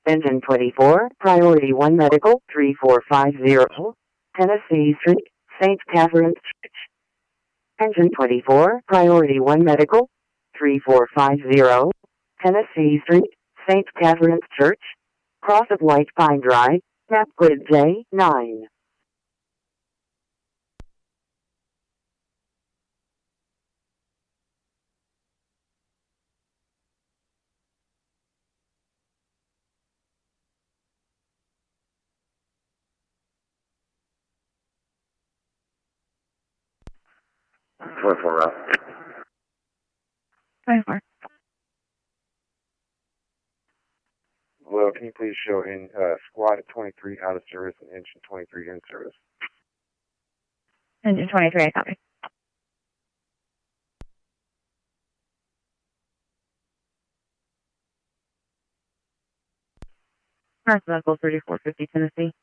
Engine 24, Priority 1 Medical, 3450, Tennessee Street, St. Catherine's Church. Engine 24, Priority 1 Medical, 3450, Tennessee Street, St. Catherine's Church, Cross of White Pine Drive, Map Grid J9. Route. 24. Well, can you please show in squad 23 out of service and engine 23 in service? Engine 23, I copy. North Local 3450 Tennessee.